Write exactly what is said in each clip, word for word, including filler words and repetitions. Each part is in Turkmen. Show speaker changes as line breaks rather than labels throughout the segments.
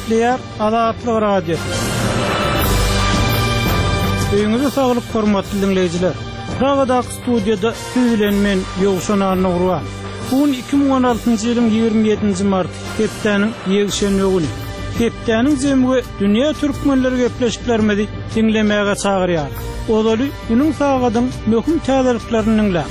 Eşleyer Azatlyk Radio. Öýüňize saglyk hormatly dinleýijiler. Pragada studiýada siz bilen men Ýogşan Arnawruan. Bugün iki bin on altyncy ýylyň ýigirme ýedinji mart hepdeniň ýegşenme güni. Hepdeniň jemgy dünýä türkmenleri gepleşiklermedi dinlemäge çagyrýar. Odaly günüň sagadyň möhüm täzeliklerini dinlä.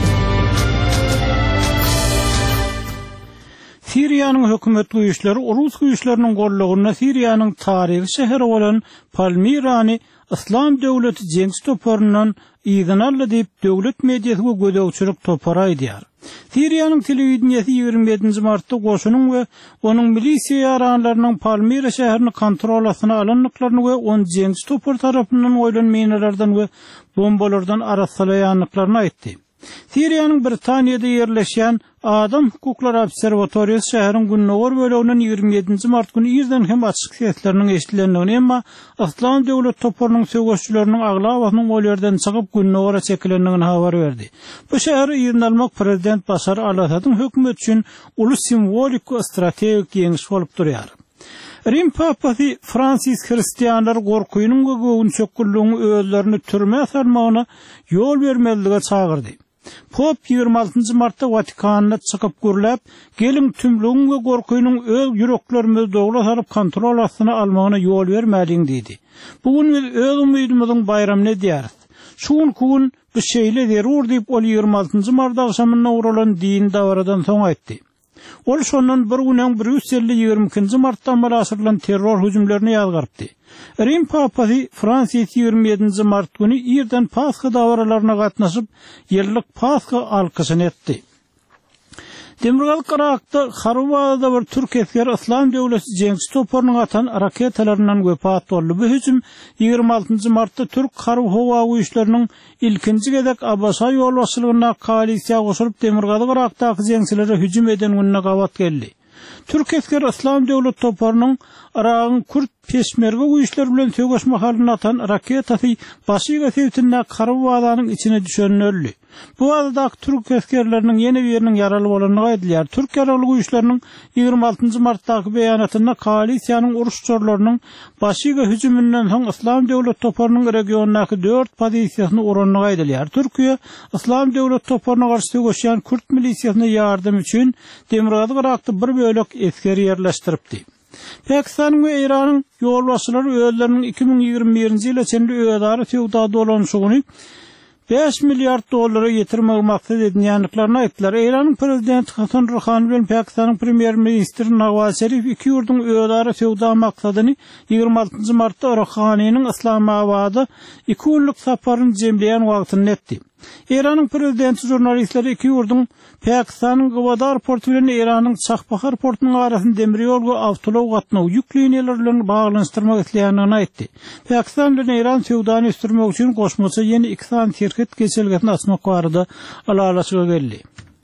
Siriýanyň hökümet güýçleri Rus güýçleriniň gorlugyna Siriýanyň taryhy şäheri bolan Palmirany İslam döwleti jeňs toporundan ýygnarly diýip döwlet mediýasy gödäwçilik topara edýär. Siriýanyň telewizionyasy ýigirme ýedinji martda goşunyň we onuň milisiýa ýaranlarynyň Palmira şäherini kontrol astyna alanlyklaryny we on jeňs topor tarapyndan oýlan minalardan we bombalardan arasalaýanlyklaryny aýtdy. Siriýanyň Britaniýada ýerleşýän Adam Hukuklary Obserwatoriýasy şäheriň Günnowar böleginiň ýigirme ýedinji mart güni ýerden hem açyk sesleriniň eşitilendigini, emma İslam döwlet toporunyň söwgeççileriniň aglawasynyň ol ýerden çykyp Günnowara çekilendigini habar berdi. Bu şäher ýygnalmak prezident Başar al-Asadyň hökümet üçin uly simwolik we strategik ýeňiş bolup durýar. Rim papasy Fransis hristiýanlar gorkuýynyň we göwün çöküllüğüň özlerini türme salmagyna ýol bermezlige çagyrdy. Pop ýigirme altyncy martda Vatikanyna çykyp gürläp, gelin tümlüğün we gorkuýynyň öz ýüreklerimizi dogla salyp kontrol astyna almagyna ýol bermäliň diýdi. Bugün biz öz umydymyzyň bayramyny diýäris. Şuň gün bu şeýle derur diýip ol ýigirme altyncy mart agşamyna uralan din dawradan soň aýtdy. Ol şondan bir günden Brüssel'de ýigirme ikinji martdan beri aşyrylan terror hüjümlerini ýazgarpdy. Rim papasy Fransis ýigirme ýedinji mart güni ýerden Paska dawralaryna gatnaşyp ýyllyk Paska alkyşyny etdi. Demirgal Qırakda Xarwada bir türk askeri İslam döwleti jeňs toporunyň atan raketalaryndan göpat boldy. Bu hüjüm ýigirme altyncy martda Türk harby howa güýçleriniň ilkinji gezek Abbasa ýolbaşçylygyna koalisiýa goşulyp Demirgal Qırakdaky jeňçilere hüjüm eden gününe gawat geldi. Türk askeri İslam döwlet toporunyň Aragyň Kürt peşmerge güýçleri bilen söwgeşme halyna atan raketasy başyga sewtinde Xarwadatyň içine düşeni öldü. Bu wagtda Türk askerleriniň ýene biriniň ýaraly bolanyny aýdylýar. Türk ýaraly güýçleriniň ýigirme altyncy martdaky beýanatyna koalisiýanyň uruş çorlarynyň başyga hüjümünden soň İslam döwlet toporunyň regiondaky dört pozisiýasyny uranyny aýdylýar. Türkiýe İslam döwlet toporunyna garşy söwgeşýän Kürt milisiýasyna ýardym üçin Demirgal Qırakda bir bölek asker ýerleşdiripdi. Pakistan we Iranyň ýolbaşçylary özleriniň iki bin ýigirme birinji ýyla çenli öýdary söwda dolanşygyny beş milliard dollara ýetirmek maksat edilýänliklaryny aýtdylar. Iranyň prezidenti Hasan Rouhani bilen Pakistanyň premier ministri Nawaz Şerif iki ýurduň öýdary söwda maksadyny ýigirme altyncy martda Rouhanyň Islamabada iki günlük saparyny jemleýän wagtyny etdi. Iranyň prezidenti jurnalistleri iki ýurduň Pakistanyň Gwadar portu bilen Iranyň Çahbahar portunyň arasyny demir ýol we awtolow gatnaw ýük liniýalary bilen baglanşdyrmak isleýändigini aýtdy. Pakistan bilen Iran söwdany üstürmek üçin goşmaça ýeni iki san şirket geçelgetini açmak barada alalaşyga geldi.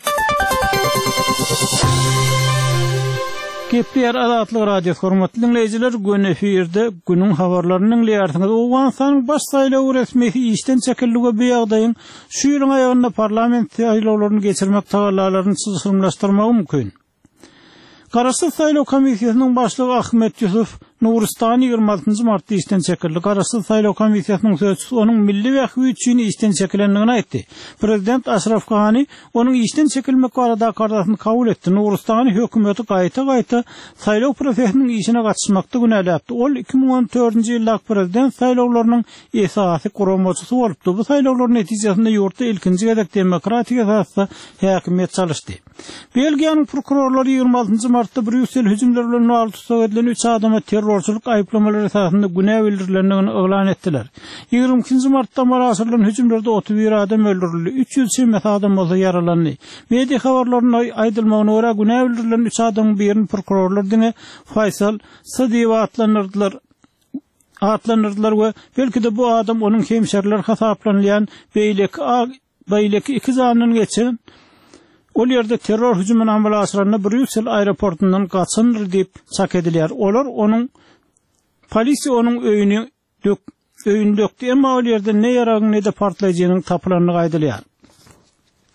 Gepler Azatlyk Radio hormatly dinleýijiler, gün efirde günüň habarlaryny dinleýärsiňiz. Owganstanyň baş saýlawy resmiýeti işden çekildige beýagdaýyň şu ýylyň aýagynda parlament saýlawlaryny geçirmek tagallalaryny çyzgynlaşdyrmak mümkin. Garaşsyz saýlaw komissiýasynyň başlygy Ahmet Ýusuf Nuristani ýigirme altyncy martda işden çekildi. Garaşsyz saýlaw komissiýasynyň sözçüsü onuň milli wähwi üçin işden çekilendigini aýtdy. Prezident Ashraf Ghani onuň işden çekilmek barada kararlaryny kabul etdi. Nuristani hökümeti gaýta-gaýta saýlaw prosesiniň işine gatnaşmakda günäläpdi. Ol iki bin on dördünji ýyldaky prezident saýlawlarynyň esasy guramaçysy bolupdy. Bu saýlawlar netijesinde ýurtda ilkinji gezek demokratik esasda häkimiýet çalyşdy. Belgiýanyň prokurorlary ýigirme altyncy martda Brüssel hüjümleri bilen altysa edilen üç adama terrorçuluk aýplamalary esasında günä bildirilýändigini oglan etdiler. ýigirme ikinji martda maraşylan hüjümlerde otuz bir adam öldürildi. üç ýüz sekiz adam bolsa yaralandy. Media habarlaryna aýdylmagyna görä günä bildirilen üç adam birini prokurorlar diňe Faysal Sadyw atlanyrdylar. Atlanyrdylar we belki de bu adam onuň hemşeriler hasaplanýan beýleki beýleki iki zanyny geçen ol ýerde terror hüjümüne amala aşyranna Brüssel aeroportundan gaçandyr diýip çak edilýär. Olar onuň polisiýa onuň öýüni dök öýünde dökdi, emma ol ýerde ne ýaragyň ne de partlaýjynyň tapylanyny aýdylýar.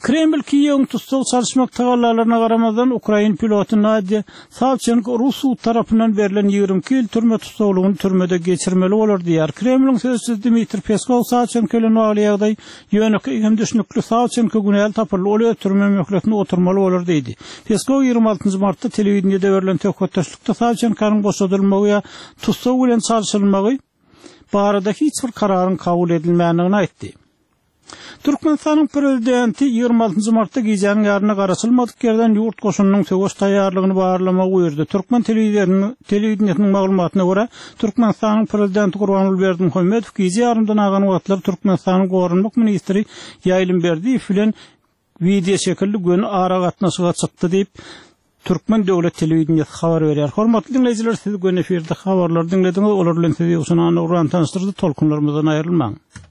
Kreml Kiyev'in tutsak çalışmak tagallalarına qaramazdan Ukrayn pilotu Nadia Savchenko Rus tarafından verilen yirmi iki yıl türme tutsaklygyny türmede geçirmeli bolar diýär. Kremlin sözçüsü Dmitri Peskov Savchenko ile Naaliýagdaý ýöneki hem düşnükli Savchenko günäl tapyrly ol ötürme möhletine oturmaly bolar diýdi. Peskov ýygrimi altynjy martda telewizionyada verilen töhfetdeşlikde Savchenko'nun boşadylmagy ýa tutsak bilen çalışylmagy barada hiç bir kararın kabul edilmändigini aýtdy. Türkmenistanyň prezidenti ýygrimi altynjy martda giýjanyň ýaryna garaşylmadyk yerden ýurt goşunynyň töweş taýýarlygyny barlamagy buyurdy. Türkmen telewizionynyň maglumatyna görä, Türkmenistanyň prezidenti Gurbanuly Muhammedow giýje ýarymdan agan wagtlar Türkmenistanyň gorunluk ministri Ýaýlymberdiýew bilen video şekilli gün ara gatnaşyga çykdy diýip Türkmen döwlet telewizionyny habar berýär. Hormatly dinleýijiler, siz gün efirde habarlar dinlediňiz. Olar bilen sizi ýoksuny uran tanıştyrdy, tolkunlarymyzdan aýrylmaň.